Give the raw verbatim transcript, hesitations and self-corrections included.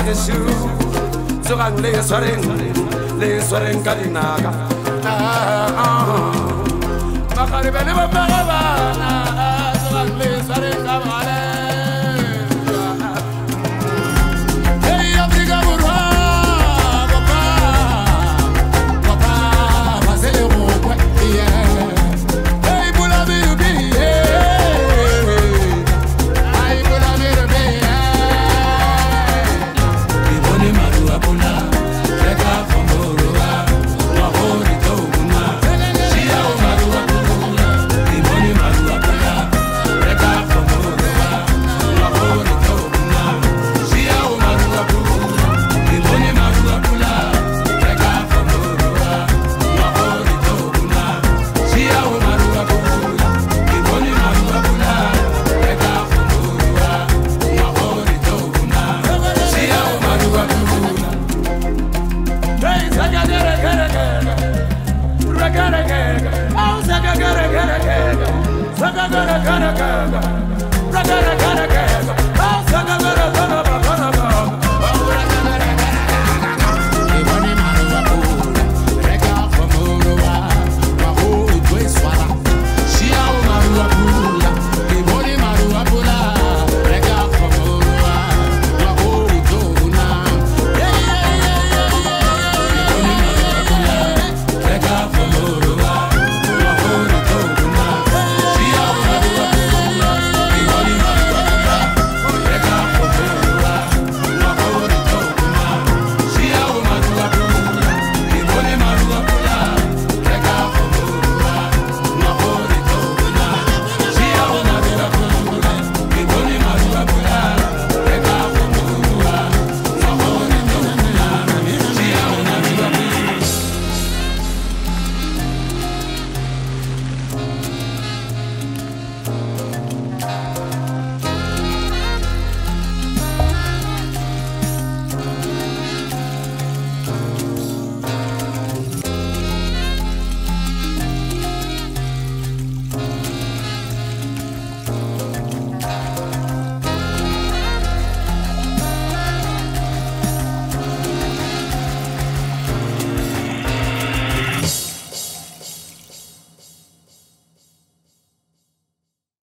geshu Zogang le swareng le swareng ka dinaka Makare bele ba ba ba Zogang le swareng ka bale Hey Afrika burwa papa papa basele mo kwa yeah Hey bula bi bi Hey bula bi bi Iboni maru abuna Reka fomoroa Wahori toguna Shia o maru abuna Iboni maru abuna Reka fomoroa Wahori toguna Shia o maru abuna Iboni maru abuna Reka fomoroa Wahori toguna Shia o maru abuna Iboni maru abuna Reka fomoroa Wahori toguna Shia o maru abuna Hey, saga gere gere gere, regere gere, oh saga gere gere gere, saga gere gere gere, regere gere gere, oh saga gere gere.